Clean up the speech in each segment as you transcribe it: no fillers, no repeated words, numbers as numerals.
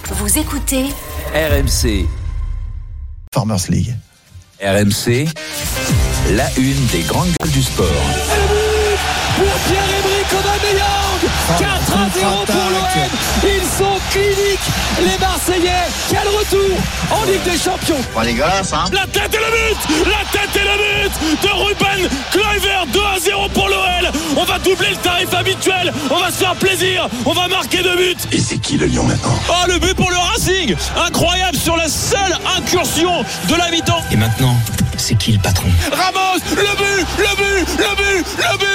Vous écoutez RMC. Farmers League. RMC, la une des grandes gueules du sport. Pour Pierre-Emerick Aubameyang, 4-0 pour l'OM. Ils sont cliniques, les Marseillais. Quel retour en Ligue des Champions. Pas dégueulasse, hein. La tête et le but. La tête et le but de Ruben Kluivert. 2-0 pour l'OL. On va doubler le tarif habituel. On va se faire plaisir. On va marquer 2 buts. Et c'est qui le lion maintenant? Oh, le but pour le Racing. Incroyable sur la seule incursion de la mi-temps. Et maintenant, c'est qui le patron? Ramos, le but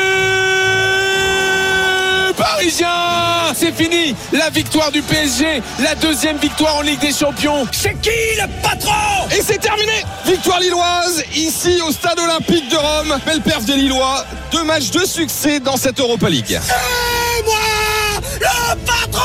parisien. C'est fini, la victoire du PSG, la 2e victoire en Ligue des Champions. C'est qui le patron? Et c'est terminé. Victoire lilloise, ici au stade olympique de Rome. Belle perf des Lillois, 2 matchs de succès dans cette Europa League. C'est moi le patron.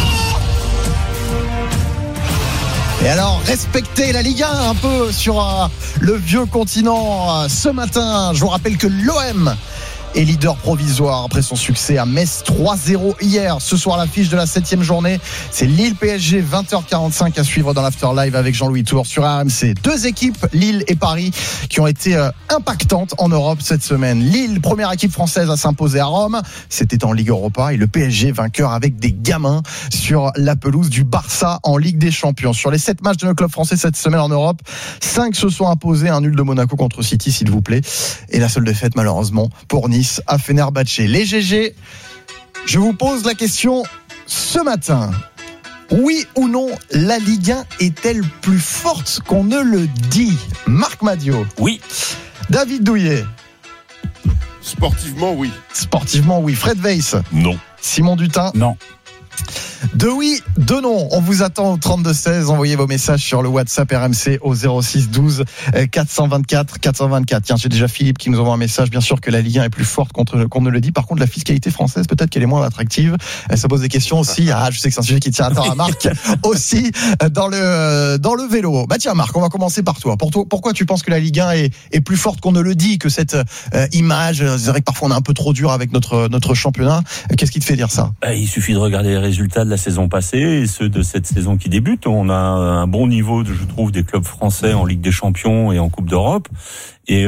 Et alors, respectez la Ligue 1 un peu sur le vieux continent ce matin. Je vous rappelle que l'OM est leader provisoire après son succès à Metz 3-0 hier. Ce soir, l'affiche de la 7e journée, c'est Lille-PSG, 20h45 à suivre dans l'After Live avec Jean-Louis Tour sur RMC. 2 équipes, Lille et Paris, qui ont été impactantes en Europe cette semaine. Lille, première équipe française à s'imposer à Rome, c'était en Ligue Europa, et le PSG vainqueur avec des gamins sur la pelouse du Barça en Ligue des Champions. Sur les 7 matchs de nos clubs français cette semaine en Europe, 5 se sont imposés, un nul de Monaco contre City s'il vous plaît, et la seule défaite malheureusement pour Nice à Fenerbahçe. Les GG, je vous pose la question ce matin. Oui ou non, la Ligue 1 est-elle plus forte qu'on ne le dit? Marc Madiot. Oui. David Douillet. Sportivement, oui. Sportivement, oui. Fred Weiss. Non. Simon Dutin. Non. De oui, de non. On vous attend au 32-16. Envoyez vos messages sur le WhatsApp RMC au 06 12 424 424. Tiens, j'ai déjà Philippe qui nous envoie un message. Bien sûr que la Ligue 1 est plus forte qu'on ne le dit. Par contre, la fiscalité française, peut-être qu'elle est moins attractive. Elle se pose des questions aussi. Je sais que c'est un sujet qui tient à temps à Marc. Aussi dans le vélo. Bah tiens, Marc, on va commencer par toi. Pourquoi tu penses que la Ligue 1 est plus forte qu'on ne le dit, que cette image, c'est vrai que parfois on est un peu trop dur avec notre championnat. Qu'est-ce qui te fait dire ça? Il suffit de regarder les résultats de la saison passée et ceux de cette saison qui débute. On a un bon niveau, je trouve, des clubs français en Ligue des Champions et en Coupe d'Europe. Et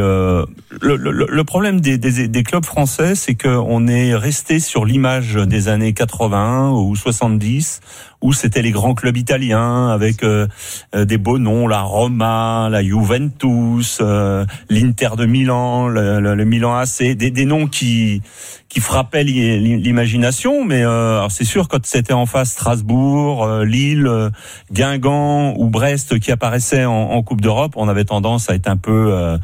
le problème des clubs français, c'est qu'on est resté sur l'image des années 81 ou 70, où c'était les grands clubs italiens avec des beaux noms, la Roma, la Juventus, l'Inter de Milan, le Milan AC, des noms qui frappaient l'imagination. Mais alors c'est sûr, quand c'était en face Strasbourg, Lille, Guingamp ou Brest qui apparaissaient en Coupe d'Europe, on avait tendance à être un peu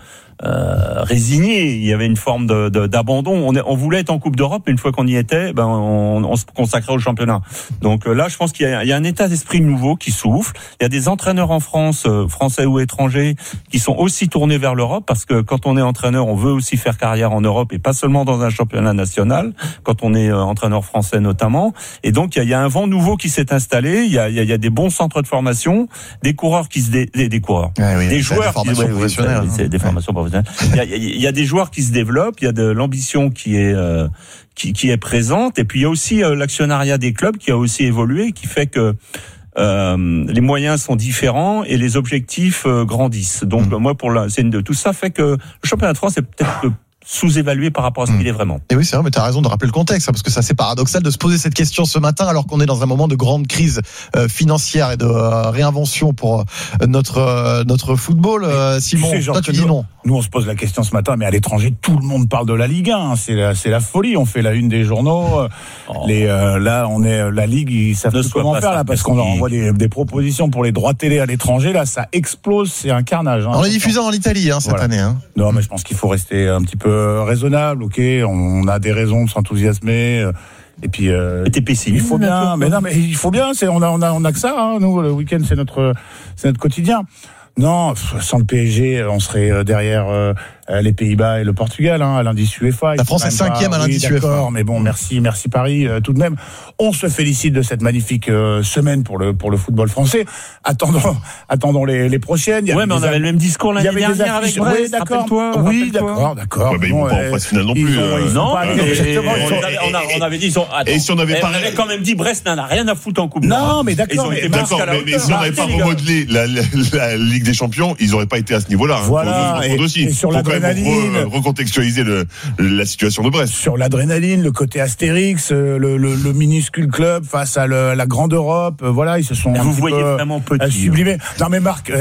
résigné. Il y avait une forme d'abandon. On voulait être en Coupe d'Europe, mais une fois qu'on y était, on se consacrait au championnat. Donc là, je pense qu'il y a un état d'esprit nouveau qui souffle. Il y a des entraîneurs en France, français ou étrangers, qui sont aussi tournés vers l'Europe, parce que quand on est entraîneur, on veut aussi faire carrière en Europe et pas seulement dans un championnat national, quand on est entraîneur français notamment. Et donc, il y a un vent nouveau qui s'est installé. Il y a des bons centres de formation, des coureurs qui des coureurs, des joueurs, des formations professionnelles. C'est des formations professionnelles. Il y a des joueurs qui se développent, il y a de l'ambition qui est présente, et puis il y a aussi l'actionnariat des clubs qui a aussi évolué, qui fait que les moyens sont différents et les objectifs grandissent. Donc moi, tout ça fait que le championnat de France est peut-être sous-évalué par rapport à ce qu'il est vraiment. Et oui, c'est vrai, mais tu as raison de rappeler le contexte, parce que c'est assez paradoxal de se poser cette question ce matin alors qu'on est dans un moment de grande crise financière et de réinvention pour notre football. Simon, toi tu dis non. Nous, on se pose la question ce matin, mais à l'étranger, tout le monde parle de la Ligue 1. C'est la folie. On fait la une des journaux. Là, on est la Ligue, ils savent plus comment faire là, parce qu'on leur envoie des propositions pour les droits télé à l'étranger. Là, ça explose, c'est un carnage. On est diffusé en Italie cette année. Non, mais je pense qu'il faut rester un petit peu raisonnable. Ok, on a des raisons de s'enthousiasmer. Et puis, t'es pessimiste. Il faut bien. Mais il faut bien. On a que ça. Nous, le week-end, c'est notre quotidien. Non, sans le PSG, on serait derrière les Pays-Bas et le Portugal, à l'indice UEFA. La France est 5e à l'indice UEFA. D'accord, mais bon, merci Paris tout de même. On se félicite de cette magnifique semaine pour le football français. Attendons les prochaines. Ouais, mais on avait le même discours l'année dernière avec Brest. Oui, d'accord. D'accord. Ouais, mais ils vont pas en phase finale non plus. Non, on avait dit si on avait on avait quand même dit Brest n'en a rien à foutre en Coupe d'Europe. Non, mais d'accord. Mais si on n'avait pas remodelé la Ligue des Champions, ils n'auraient pas été à ce niveau-là. Voilà. Et sur l'adrénaline, recontextualiser la situation de Brest. Sur l'adrénaline, le côté Astérix, le minuscule club face à la grande Europe, voilà, ils se sont vous voyez vraiment petit sublimés. Non mais Marc,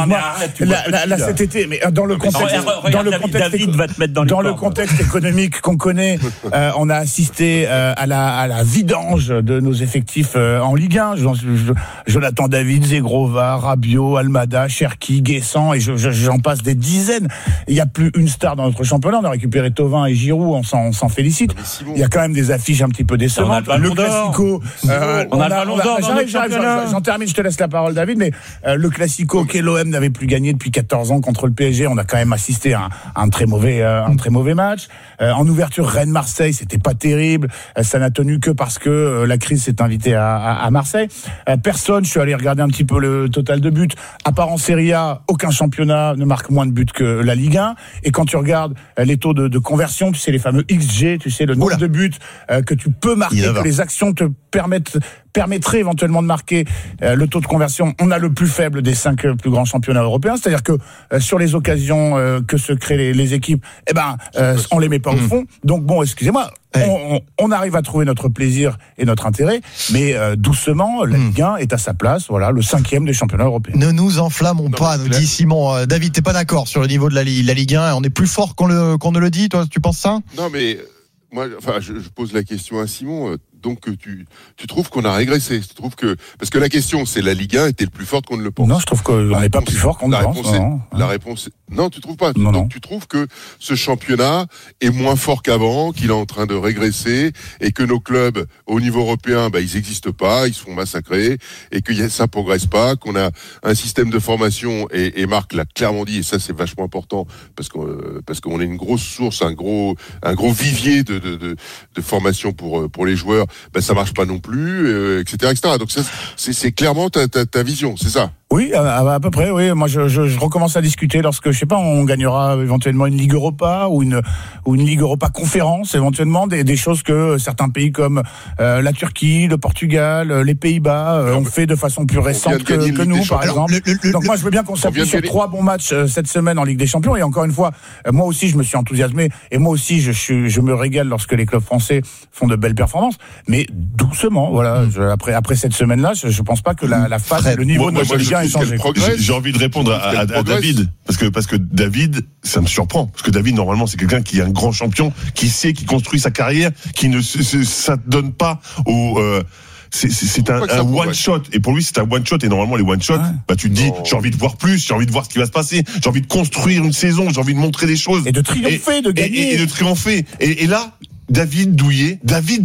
là cet été, mais dans le contexte, David va te mettre dans le contexte économique qu'on connaît, on a assisté à la vidange de nos effectifs en Ligue 1. Jonathan David, Zegrova, Rabiot, Almada, Cherki, Guessant, et j'en passe des dizaines. Il n'y a plus une star dans notre championnat. On a récupéré Thauvin et Giroud, on s'en félicite. Il y a quand même des affiches un petit peu décevantes. Le Classico, on a le Ballon d'Or. J'en termine, je te laisse la parole, David, mais le Classico que l'OM n'avait plus gagné depuis 14 ans contre le PSG, on a quand même assisté à un très mauvais match. En ouverture, Rennes-Marseille, c'était pas terrible. Ça n'a tenu que parce que la crise s'est invitée à Marseille. Personne, je suis allé regarder un petit peu le total de buts. À part en Serie A, aucun championnat ne marque moins de buts que la Ligue 1. Et quand tu regardes les taux de conversion, tu sais, les fameux XG, tu sais, le nombre de buts que tu peux marquer, que les actions te permettrait éventuellement de marquer le taux de conversion. On a le plus faible des 5 plus grands championnats européens, c'est-à-dire que sur les occasions que se créent les équipes, on les met pas au fond. Donc bon, excusez-moi, on arrive à trouver notre plaisir et notre intérêt, mais doucement, la Ligue 1 est à sa place, voilà, le 5e des championnats européens. Ne nous enflammons pas, nous dit Simon. David, t'es pas d'accord sur le niveau de la Ligue 1? On est plus fort qu'on ne le dit, toi, tu penses ça? Non, mais moi, je pose la question à Simon. Donc tu trouves qu'on a régressé? Tu trouves que parce que la question c'est la Ligue 1 est-elle plus forte qu'on ne le pense? Non, je trouve qu'on n'est pas plus fort qu'on ne le pense. La réponse est non, tu trouves pas? Non, donc tu trouves que ce championnat est moins fort qu'avant, qu'il est en train de régresser et que nos clubs au niveau européen, ils n'existent pas, ils se font massacrer et que ça progresse pas, qu'on a un système de formation et Marc l'a clairement dit et ça c'est vachement important parce qu'on est une grosse source, un gros vivier de formation pour les joueurs. Ça marche pas non plus, etc. Donc ça, c'est clairement ta vision, c'est ça? Oui, à peu près, oui. Moi, je recommence à discuter lorsque, je sais pas, on gagnera éventuellement une Ligue Europa ou une Ligue Europa conférence, éventuellement des choses que certains pays comme la Turquie, le Portugal, les Pays-Bas ont fait de façon plus récente que nous, par exemple. Donc moi, je veux bien qu'on s'appuie sur 3 bons matchs cette semaine en Ligue des Champions. Et encore une fois, moi aussi, je me suis enthousiasmé. Et moi aussi, je me régale lorsque les clubs français font de belles performances. Mais doucement, voilà. Après cette semaine-là, je pense pas que la phase, le niveau de notre Ligue 1 est changé. J'ai envie de répondre à David parce que David, ça me surprend parce que David normalement c'est quelqu'un qui est un grand champion, qui construit sa carrière, qui ne s'adonne pas au c'est un one shot et pour lui c'est un one shot et normalement les one shot tu te dis j'ai envie de voir plus, j'ai envie de voir ce qui va se passer, j'ai envie de construire une saison, j'ai envie de montrer des choses et de triompher, de gagner et de triompher et là David Douillet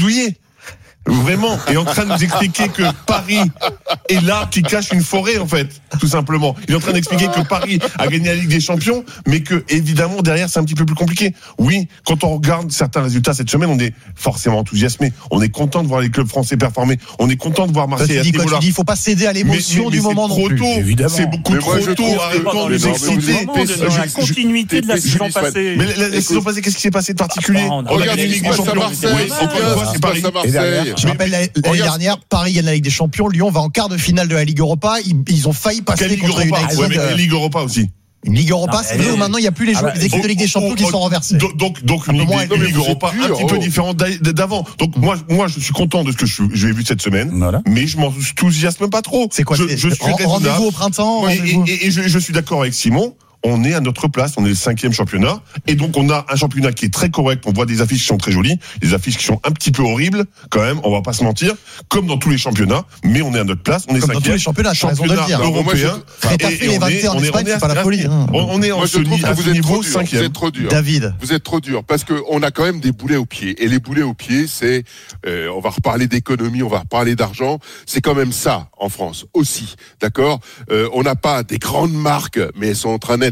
vraiment, est en train de nous expliquer que Paris est l'arbre qui cache une forêt, en fait, tout simplement. Il est en train d'expliquer que Paris a gagné la Ligue des Champions, mais que, évidemment, derrière, c'est un petit peu plus compliqué. Oui, quand on regarde certains résultats cette semaine, on est forcément enthousiasmé. On est content de voir les clubs français performer. On est content de voir Marseille à ce niveau-là. Il faut pas céder à l'émotion du moment non plus. Évidemment. C'est beaucoup trop tôt. Arrêtons de nous exciter. La continuité de la saison passée. Mais la saison passée, qu'est-ce qui s'est passé de particulier? Regarde la Ligue des Champions. C'est Paris. Je rappelle l'année dernière, Paris gagne la Ligue des Champions, Lyon va en quart de finale de la Ligue Europa. Ils ont failli passer contre United. Ouais, mais la Ligue Europa aussi. Une Ligue Europa, c'est vrai où maintenant il n'y a plus les équipes de Ligue des Champions qui sont renversées. Donc une Ligue Europa un petit peu différente d'avant. Donc moi je suis content de ce que j'ai vu cette semaine, mais je m'enthousiasme pas trop. C'est quoi? Je suis rendez-vous au printemps. Et je suis d'accord avec Simon. On est à notre place, on est le 5e championnat, et donc on a un championnat qui est très correct, on voit des affiches qui sont très jolies, des affiches qui sont un petit peu horribles, quand même, on va pas se mentir, comme dans tous les championnats, mais on est à notre place, on est 5e. Comme dans tous les championnat européen, et on est pas la folie. On est en ce niveau 5e. Vous êtes trop dur. David. Vous êtes trop dur, parce qu'on a quand même des boulets aux pieds, et les boulets aux pieds, c'est, on va reparler d'économie, on va reparler d'argent, c'est quand même ça, en France, aussi, d'accord? On n'a pas des grandes marques, mais elles sont en train d'être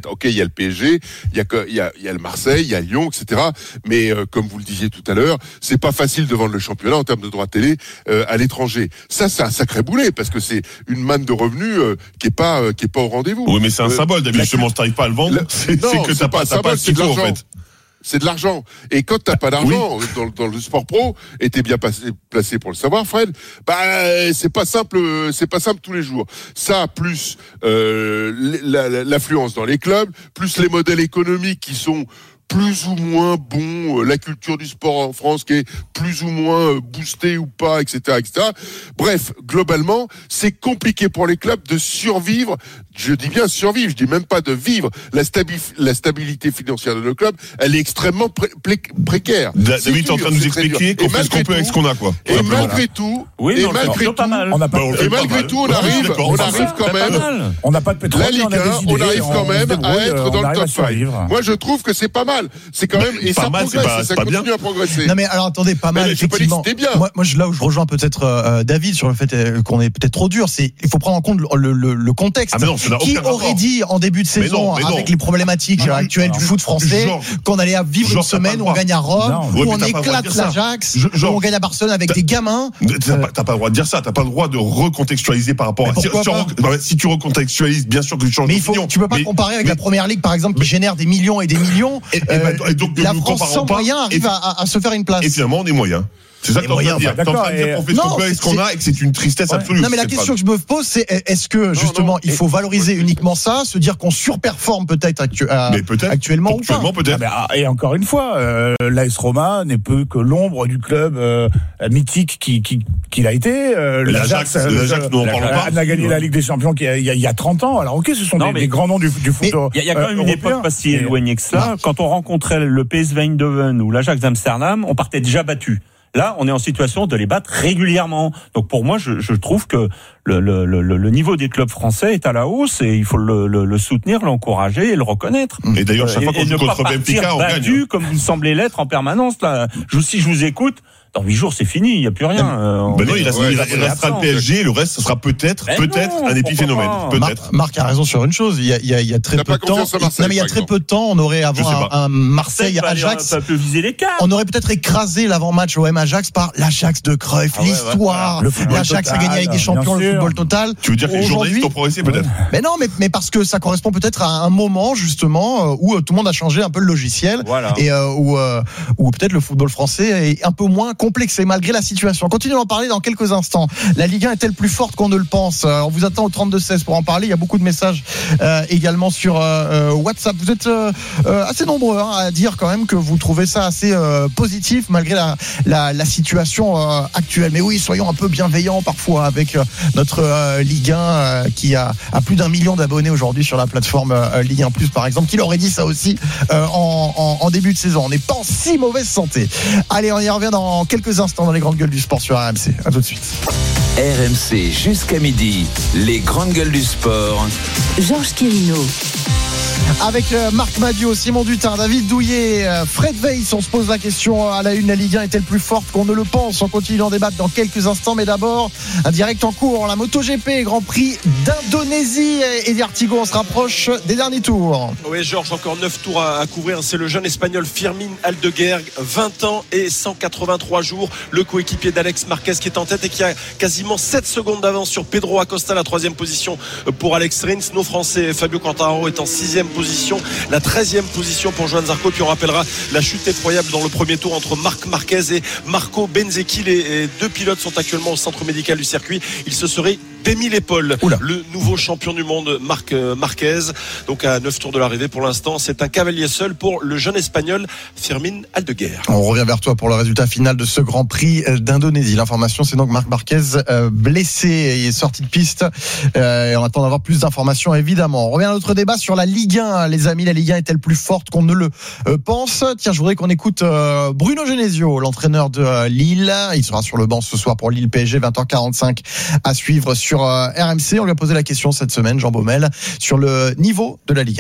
reconnaître, ok, il y a le PSG, il y a le Marseille, il y a Lyon, etc. Mais comme vous le disiez tout à l'heure, c'est pas facile de vendre le championnat en termes de droits télé à l'étranger. Ça, c'est un sacré boulet parce que c'est une manne de revenus qui est pas au rendez-vous. Oui, mais c'est un symbole. David, justement, si t'arrives pas à le vendre, c'est que t'as pas ce qu'il faut, en fait. C'est de l'argent. Et quand t'as pas d'argent dans le sport pro, et t'es bien placé pour le savoir, Fred, c'est pas simple tous les jours. Ça, plus l'affluence dans les clubs, plus les modèles économiques qui sont plus ou moins bon, la culture du sport en France qui est plus ou moins boostée ou pas, etc., etc. Bref, globalement, c'est compliqué pour les clubs de survivre. Je dis bien survivre, je dis même pas de vivre. La stabilité financière de nos clubs, elle est extrêmement précaire. David, t'es en train de nous expliquer qu'on fait ce qu'on peut avec ce qu'on a, quoi. Et malgré tout, on arrive quand même. On n'a pas de pétrole. La Ligue 1, on arrive quand même à être dans le top 5. Moi, je trouve que c'est pas mal. C'est quand même, et ça progresse, ça continue à progresser. Non mais alors attendez, pas mal, effectivement. Moi, là où je rejoins peut-être David sur le fait qu'on est peut-être trop dur, c'est il faut prendre en compte le contexte. Qui aurait dit en début de saison, avec les problématiques actuelles du foot français, qu'on allait vivre une semaine où on gagne à Rome, où on éclate l'Ajax, où on gagne à Barcelone avec des gamins. T'as pas le droit de dire ça, t'as pas le droit de recontextualiser par rapport à... Si tu recontextualises, bien sûr que tu changes d'opinion. Tu peux pas comparer avec la Première Ligue, par exemple, qui génère des millions et des millions. Et donc, la France sans moyens arrive à se faire une place. Et finalement, on est moyen. C'est ça que t'es en train de dire. T'es en train de dire qu'on fait ce qu'on peut avec ce qu'on a et que c'est une tristesse absolue. Non, mais la question que je me pose, c'est est-ce que, justement, il faut valoriser uniquement ça, se dire qu'on surperforme peut-être actuellement ou pas? Peut-être. Et encore une fois, l'AS Roma n'est peu que l'ombre du club mythique qu'il a été. L'Ajax, nous en parlons pas. On a gagné la Ligue des Champions il y a 30 ans. Alors ok, ce sont des grands noms du foot. Il y a quand même une époque pas si éloignée que ça. Quand on rencontrait le PSV Eindhoven ou l'Ajax d'Amsterdam, on partait déjà battu. Là, on est en situation de les battre régulièrement. Donc pour moi, je trouve que le niveau des clubs français est à la hausse et il faut le soutenir, l'encourager et le reconnaître. Et d'ailleurs, chaque fois qu'on joue contre Benfica, on gagne. Comme vous semblez l'être en permanence. Là, si je vous écoute, dans 8 jours, c'est fini, il n'y a plus rien. Non, il restera le PSG, le reste, ce sera peut-être un épiphénomène. Peut-être. Marc a raison sur une chose, il y a très peu de temps. Non, mais il y a très peu de temps, on aurait un Marseille-Ajax. On aurait peut-être écrasé l'avant-match OM Ajax par l'Ajax de Cruyff, l'histoire. L'Ajax a gagné avec des champions, le football total. Tu veux dire que les journalistes ont progressé peut-être? Mais non, mais parce que ça correspond peut-être à un moment, justement, où tout le monde a changé un peu le logiciel. Et où peut-être le football français est un peu moins complexé malgré la situation. On continue d'en parler dans quelques instants. La Ligue 1 est-elle plus forte qu'on ne le pense? On vous attend au 32-16 pour en parler. Il y a beaucoup de messages également sur WhatsApp. Vous êtes assez nombreux à dire quand même que vous trouvez ça assez positif malgré la situation actuelle. Mais oui, soyons un peu bienveillants parfois avec notre Ligue 1 qui a plus d'1 million d'abonnés aujourd'hui sur la plateforme Ligue 1 Plus par exemple. Qui l'aurait dit ça aussi en début de saison? On n'est pas en si mauvaise santé. Allez, on y revient dans quelques instants dans les grandes gueules du sport sur RMC. À tout de suite. RMC jusqu'à midi, les grandes gueules du sport. Georges Quirino. Avec Marc Madiot, Simon Dutin, David Douillet, Fred Weiss, on se pose la question à la une, la Ligue 1 est-elle plus forte qu'on ne le pense? On continue d'en débattre dans quelques instants, mais d'abord, un direct en cours, la MotoGP, Grand Prix d'Indonésie. Eddie Artigo, on se rapproche des derniers tours. Oui, Georges, encore 9 tours à couvrir. C'est le jeune espagnol Firmin Aldeguergue, 20 ans et 183 jours, le coéquipier d'Alex Marquez qui est en tête et qui a quasiment 7 secondes d'avance sur Pedro Acosta, la 3e position pour Alex Rins. Nos Français, Fabio Quartararo est en 6e position, la 13e position pour Johan Zarco. Puis on rappellera la chute effroyable dans le premier tour entre Marc Marquez et Marco Bezzecchi. Les deux pilotes sont actuellement au centre médical du circuit. Il se serait démis l'épaule. Le nouveau champion du monde Marc Marquez, donc à 9 tours de l'arrivée pour l'instant, c'est un cavalier seul pour le jeune espagnol Firmin Aldeguergue. On revient vers toi pour le résultat final de ce Grand Prix d'Indonésie. L'information, c'est donc Marc Marquez blessé et est sorti de piste et on attend d'avoir plus d'informations évidemment. On revient à notre débat sur la Ligue 1, les amis. La Ligue 1 est-elle plus forte qu'on ne le pense? Tiens, je voudrais qu'on écoute Bruno Genesio, l'entraîneur de Lille. Il sera sur le banc ce soir pour Lille PSG, 20h45 à suivre sur RMC. On lui a posé la question cette semaine, Jean Baumel, sur le niveau de la Ligue 1.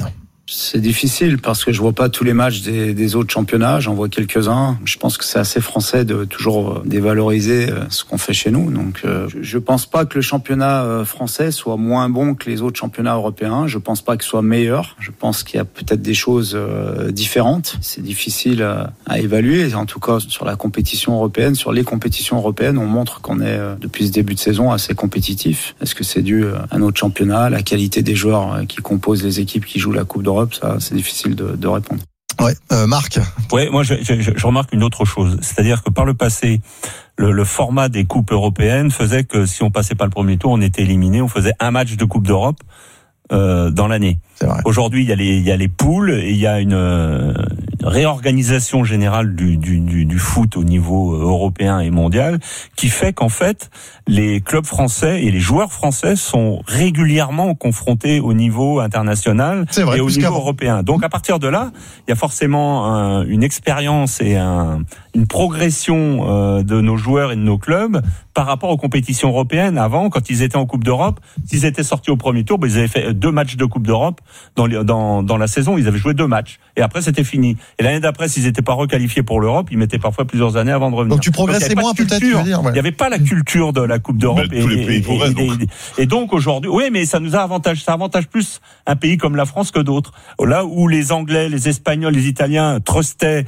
C'est difficile parce que je vois pas tous les matchs des autres championnats, j'en vois quelques-uns. Je pense que c'est assez français de toujours dévaloriser ce qu'on fait chez nous. Donc je pense pas que le championnat français soit moins bon que les autres championnats européens. Je pense pas qu'il soit meilleur. Je pense qu'il y a peut-être des choses différentes. C'est difficile à évaluer. En tout cas, sur la compétition européenne, sur les compétitions européennes, on montre qu'on est depuis ce début de saison assez compétitif. Est-ce que c'est dû à notre championnat, à la qualité des joueurs qui composent les équipes qui jouent la Coupe d'Europe? Ça, c'est difficile de répondre. Ouais, Marc. Ouais, moi je remarque une autre chose, c'est-à-dire que par le passé, le format des coupes européennes faisait que si on passait pas le premier tour, on était éliminé, on faisait un match de Coupe d'Europe dans l'année. Aujourd'hui, il y a les poules et il y a une réorganisation générale du foot au niveau européen et mondial qui fait qu'en fait les clubs français et les joueurs français sont régulièrement confrontés au niveau international et au niveau européen. Donc à partir de là, il y a forcément une expérience et une progression de nos joueurs et de nos clubs par rapport aux compétitions européennes. Avant, quand ils étaient en Coupe d'Europe, s'ils étaient sortis au premier tour, ils avaient fait 2 matchs de Coupe d'Europe dans la saison. Ils avaient joué 2 matchs et après c'était fini. Et l'année d'après, s'ils n'étaient pas requalifiés pour l'Europe, ils mettaient parfois plusieurs années avant de revenir. Donc tu progressais moins peut-être, tu veux dire. Il n'y avait pas la culture de la Coupe d'Europe. Tous les pays progressent. Et donc aujourd'hui, oui, mais ça nous avantage. Ça avantage plus un pays comme la France que d'autres. Là où les Anglais, les Espagnols, les Italiens trustaient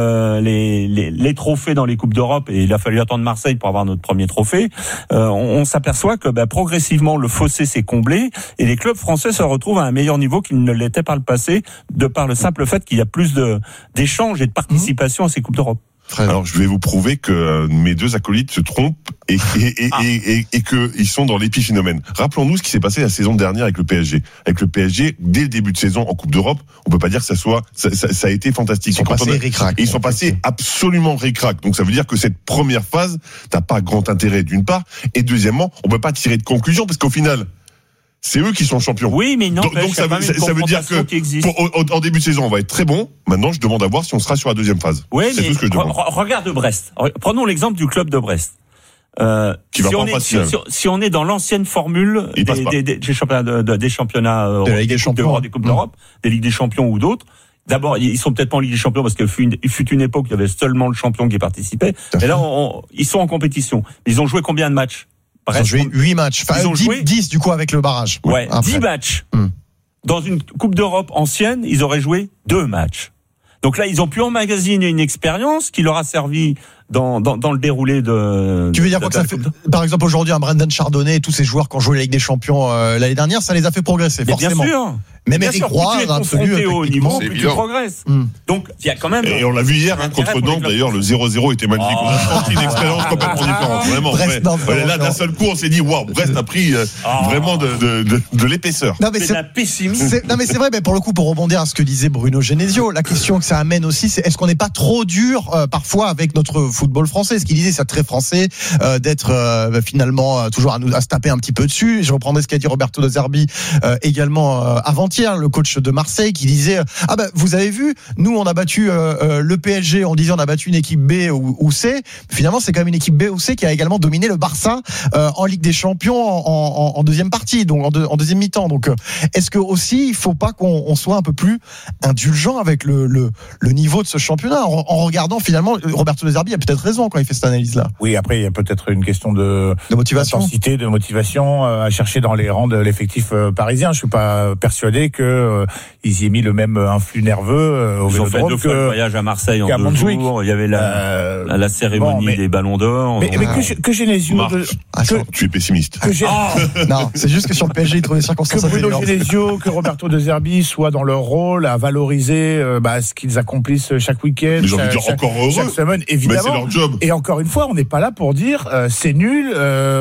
les trophées dans les Coupes d'Europe, et il a fallu attendre Marseille pour avoir notre premier trophée. On s'aperçoit que progressivement le fossé s'est comblé et les clubs français se retrouvent à un meilleur niveau qu'ils ne l'étaient par le passé, de par le simple fait qu'il y a plus d'échanges et de participation à ces Coupes d'Europe. Alors je vais vous prouver que mes 2 acolytes se trompent et que ils sont dans l'épiphénomène. Rappelons-nous ce qui s'est passé la saison dernière avec le PSG. Avec le PSG, dès le début de saison en Coupe d'Europe, on peut pas dire que ça a été fantastique. Ils sont passés absolument ric-rac. Donc ça veut dire que cette première phase n'a pas grand intérêt d'une part, et deuxièmement, on peut pas tirer de conclusion parce qu'au final, c'est eux qui sont champions. Oui, mais non. Donc ça veut dire que en début de saison, on va être très bon. Maintenant, je demande à voir si on sera sur la deuxième phase. Oui, c'est mais tout ce que je demande. Regarde Brest. Prenons l'exemple du club de Brest. Si on est dans l'ancienne formule des championnats de la Ligue des Champions, des Coupes d'Europe, des Ligues des Champions ou d'autres. D'abord, ils sont peut-être pas en Ligue des Champions parce qu'il fut une époque où il y avait seulement le champion qui participait. Et là, ils sont en compétition. Ils ont joué combien de matchs? Ils ont joué 8 matchs. Enfin, 10 du coup avec le barrage. Ouais, 10 matchs. Dans une Coupe d'Europe ancienne, ils auraient joué 2 matchs. Donc là, ils ont pu emmagasiner une expérience qui leur a servi dans le déroulé de. Tu veux dire quoi que ça fait? Par exemple, aujourd'hui, un Brendan Chardonnay et tous ces joueurs qui ont joué la Ligue des Champions l'année dernière, ça les a fait progresser, forcément. Bien sûr. Même Eric Roy, plus tu es confronté au niveau, plus tu progresses. Donc, il y a quand même. Et on l'a vu hier, contre Nantes, d'ailleurs, le 0-0 était magnifique. On a senti une expérience complètement différente, vraiment. Là, d'un seul coup, on s'est dit, waouh, Brest a pris vraiment de l'épaisseur. Non, mais c'est la pessimiste. Non, mais c'est vrai, mais pour le coup, pour rebondir à ce que disait Bruno Genesio, la question que ça amène aussi, c'est est-ce qu'on n'est pas trop dur, parfois, avec notre football français? Ce qu'il disait, c'est très français, d'être finalement toujours à se taper un petit peu dessus. Je reprendrai ce qu'a dit Roberto De Zerbi également avant-hier, le coach de Marseille, qui disait vous avez vu, nous on a battu le PSG, on disait on a battu une équipe B ou C. Finalement, c'est quand même une équipe B ou C qui a également dominé le Barça en Ligue des Champions en deuxième partie, donc en deuxième mi-temps. Donc est-ce que aussi il faut pas qu'on soit un peu plus indulgent avec le niveau de ce championnat en regardant finalement, Roberto De Zerbi a peut-être raison quand il fait cette analyse-là. Oui, après il y a peut-être une question de motivation, d'intensité, de motivation à chercher dans les rangs de l'effectif parisien. Je suis pas persuadé que ils y aient mis le même influx nerveux au Ils ont fait 2 fois le voyage à Marseille en 2 jours. Il y avait la cérémonie des Ballons d'Or. Mais que Genesio... Tu es pessimiste. Non, c'est juste que sur le PSG, il trouvait circonstances. Que Bruno Genesio, que Roberto De Zerbi soient dans leur rôle à valoriser ce qu'ils accomplissent chaque week-end. Mais j'ai envie de dire encore heureux. Chaque semaine, évidemment. Mais c'est leur job. Et encore une fois, on n'est pas là pour dire c'est nul,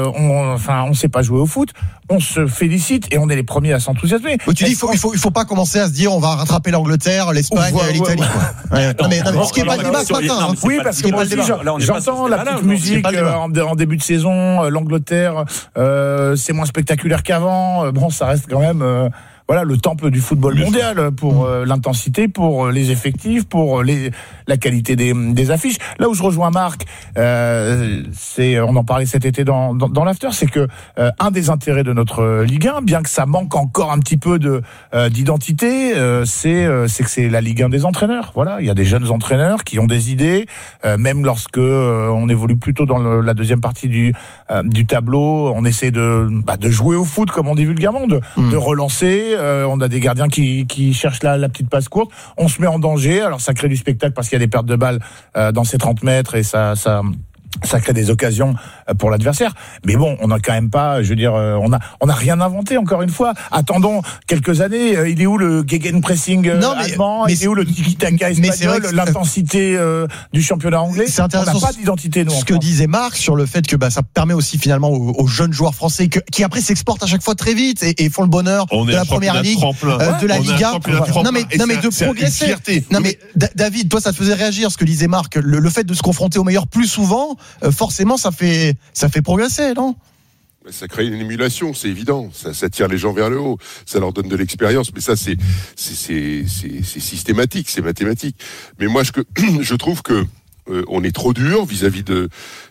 on sait pas jouer au foot. On se félicite et on est les premiers à s'enthousiasmer. Tu dis il faut pas commencer à se dire on va rattraper l'Angleterre, l'Espagne, l'Italie. Non mais ce qui est pas le débat ce matin. Oui, parce que moi aussi j'entends la petite musique en début de saison, l'Angleterre c'est moins spectaculaire qu'avant. Bon, ça reste quand même voilà le temple du football mondial pour l'intensité, pour les effectifs, pour la qualité des affiches. Là où je rejoins Marc, on en parlait cet été dans l'after, c'est que un des intérêts de notre Ligue 1, bien que ça manque encore un petit peu d'identité, c'est que c'est la Ligue 1 des entraîneurs. Voilà, il y a des jeunes entraîneurs qui ont des idées, même lorsque on évolue plutôt dans la deuxième partie du tableau, on essaie de jouer au foot comme on dit vulgairement, de relancer. On a des gardiens qui cherchent la petite passe courte. On se met en danger. Alors ça crée du spectacle parce qu'il y a des pertes de balles dans ces 30 mètres et ça crée des occasions pour l'adversaire. Mais bon, on n'a quand même pas, je veux dire, on a rien inventé encore une fois. Attendons quelques années. Il est où le gegenpressing allemand? Il est où le tiki-taka espagnol? L'intensité du championnat anglais? C'est intéressant. On n'a pas d'identité, nous. Ce que disait Marc sur le fait que ça permet aussi finalement aux jeunes joueurs français qui après s'exportent à chaque fois très vite et font le bonheur de la première ligue, de la Liga. Non mais de progresser. Non mais David, toi ça te faisait réagir ce que disait Marc, le fait de se confronter aux meilleurs plus souvent. Forcément, ça fait progresser, non? Ça crée une émulation, c'est évident. Ça tire les gens vers le haut. Ça leur donne de l'expérience. Mais ça, c'est systématique, c'est mathématique. Mais moi, je trouve que on est trop dur vis-à-vis de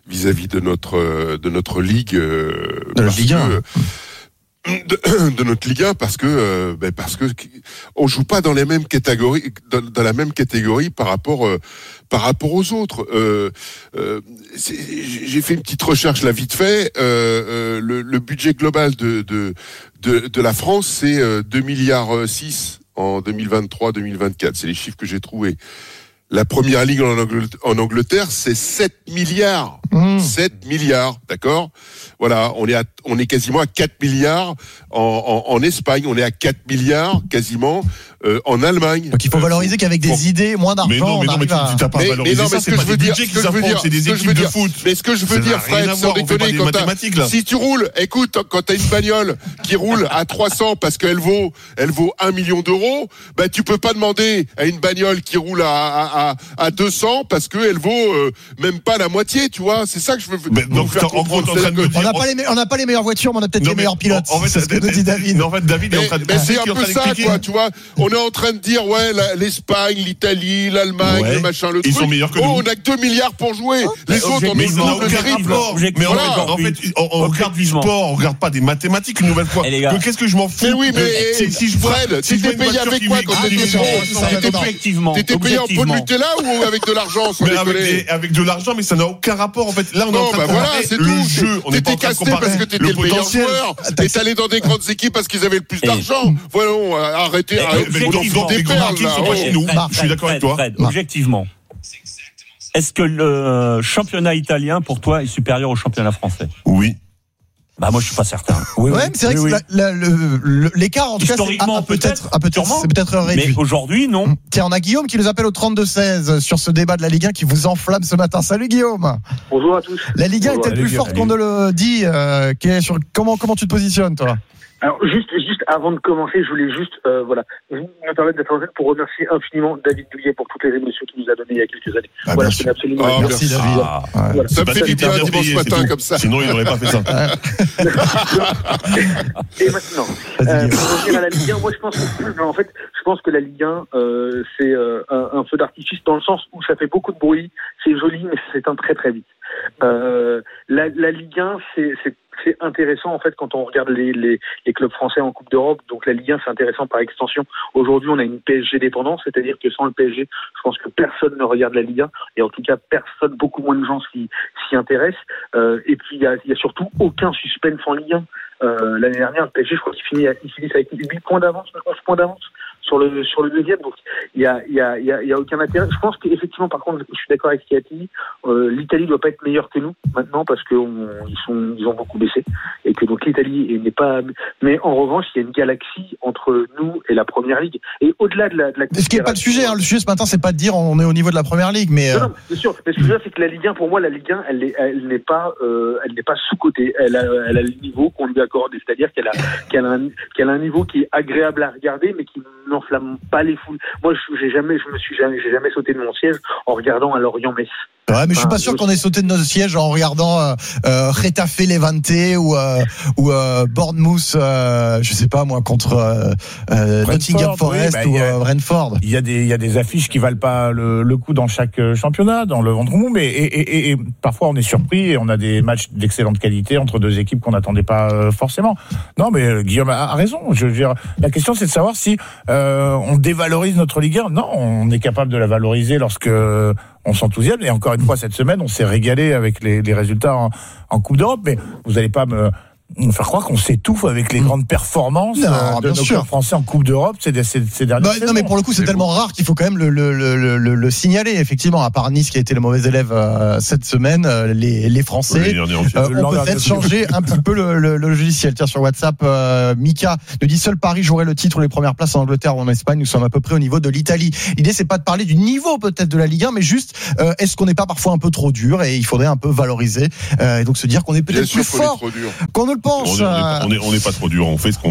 notre ligue. De la Ligue 1. De notre Ligue 1 parce que on joue pas dans la même catégorie par rapport aux autres. J'ai fait une petite recherche là vite fait. Le budget global de la France, c'est 2,6 milliards en 2023-2024. C'est les chiffres que j'ai trouvés. La première ligue en Angleterre, c'est 7 milliards. 7 milliards, d'accord? Voilà, on est quasiment à 4 milliards en Espagne, on est à 4 milliards quasiment en Allemagne. Donc il faut valoriser qu'avec des idées, moins d'argent, mais t'as pas valorisé. Mais non, mais ce que je veux dire, c'est des équipes de foot. Mais ce que je veux dire, Fred, sans déconner, si tu roules, écoute, quand t'as une bagnole qui roule à 300 parce qu'elle vaut 1 million d'euros, tu peux pas demander à une bagnole qui roule à 200 parce qu'elle vaut même pas la moitié, tu vois. C'est ça que je veux donc en gros, t'es en train de me dire, on n'a pas les meilleures voitures, mais on a peut-être les meilleurs pilotes. En fait, c'est ce que nous dit David. Mais en fait, David est en train de c'est un peu ça, quoi, tu vois. On est en train de dire, l'Espagne, l'Italie, l'Allemagne, le machin, le truc. Ils sont meilleurs que nous. On a que 2 milliards pour jouer. Les autres, on est dans aucun rapport. Mais en fait, on regarde du sport, on regarde pas des mathématiques une nouvelle fois. Qu'est-ce que je m'en fous? Mais oui, mais si je vois, t'étais payé avec quoi quand t'étais pro? T'étais payé en pot de Nutella ou avec de l'argent? Avec de l'argent, mais ça n'a aucun rapport, en fait. Là, on est en train de comparer le jeu. On est pas en train de comparer parce que t'étais le meilleur joueur. T'es allé dans des grandes équipes parce qu'ils avaient le plus d'argent. Voyons, arrêtez. On en fait des perles, là. Je suis d'accord avec toi. Fred, objectivement. Est-ce que le championnat italien, pour toi, est supérieur au championnat français? Oui. Moi, je suis pas certain. Oui, mais c'est vrai que l'écart, en tout cas, c'est peut-être réduit. Mais aujourd'hui, non. Tiens, on a Guillaume qui nous appelle au 32-16 sur ce débat de la Ligue 1 qui vous enflamme ce matin. Salut Guillaume. Bonjour à tous. La Ligue 1 est-elle plus forte qu'on ne le dit? Comment tu te positionnes, toi? Alors juste avant de commencer, je voulais juste me permettre d'être pour remercier infiniment David Douillet pour toutes les émotions qu'il nous a données il y a quelques années. C'est absolument merci David. Ça me fait du bien dimanche matin comme ça. Sinon il n'aurait pas fait ça. Et maintenant, pour revenir à la Ligue 1, moi je pense que la Ligue 1 c'est un feu d'artifice dans le sens où ça fait beaucoup de bruit, c'est joli mais ça s'éteint très très vite. La Ligue 1 c'est intéressant en fait quand on regarde les clubs français en Coupe d'Europe. Donc la Ligue 1 c'est intéressant par extension. Aujourd'hui on a une PSG dépendance, c'est-à-dire que sans le PSG, je pense que personne ne regarde la Ligue 1 et en tout cas beaucoup moins de gens s'y intéressent. Et puis il y a surtout aucun suspense en Ligue 1. L'année dernière le PSG je crois qu'il finit avec 8 points d'avance, 11 points d'avance sur le deuxième, donc il y a aucun intérêt. Je pense qu'effectivement, par contre, je suis d'accord avec ce qu'il a dit. L'Italie doit pas être meilleure que nous maintenant parce que ils ont beaucoup baissé et que donc l'Italie n'est pas. Mais en revanche, il y a une galaxie entre nous et la Première Ligue. Et au-delà de la ce qui n'est pas le sujet. Le sujet ce matin, c'est pas de dire on est au niveau de la Première Ligue, mais non, bien sûr. Mais ce que je veux dire, c'est que la Ligue 1, pour moi, la Ligue 1, elle n'est pas sous-cotée. Elle a le niveau qu'on lui accorde, c'est-à-dire qu'elle a un niveau qui est agréable à regarder, mais qui n'enflamme pas les foules. Moi, j'ai jamais sauté de mon siège en regardant un Lorient-Metz. Ouais, mais je suis pas sûr qu'on ait sauté de nos sièges en regardant Getafe Levante ou Bournemouth, je sais pas moi, contre Nottingham Forest ou Brentford. Il y a des affiches qui valent pas le coup dans chaque championnat, dans le ventre mou, mais et parfois on est surpris et on a des matchs d'excellente qualité entre deux équipes qu'on n'attendait pas forcément. Non, mais Guillaume a raison. Je veux dire, la question c'est de savoir si on dévalorise notre Ligue 1. Non, on est capable de la valoriser lorsque on s'enthousiasme. Et encore une fois, cette semaine, on s'est régalé avec les résultats en Coupe d'Europe. Mais vous n'allez pas me faire croire qu'on s'étouffe avec les grandes performances de nos clubs français en Coupe d'Europe ces dernières saisons. Non, mais pour le coup, c'est tellement rare qu'il faut quand même le signaler. Effectivement, à part Nice qui a été le mauvais élève cette semaine, les Français ont peut-être changé un petit peu le logiciel. Tiens, sur WhatsApp, Mika nous dit seul Paris jouerait le titre ou les premières places en Angleterre ou en Espagne. Nous sommes à peu près au niveau de l'Italie. L'idée, c'est pas de parler du niveau peut-être de la Ligue 1, mais juste est-ce qu'on n'est pas parfois un peu trop dur et il faudrait un peu valoriser et donc se dire qu'on est peut-être plus fort qu'on ne le pense. On n'est pas trop dur, on fait ce qu'on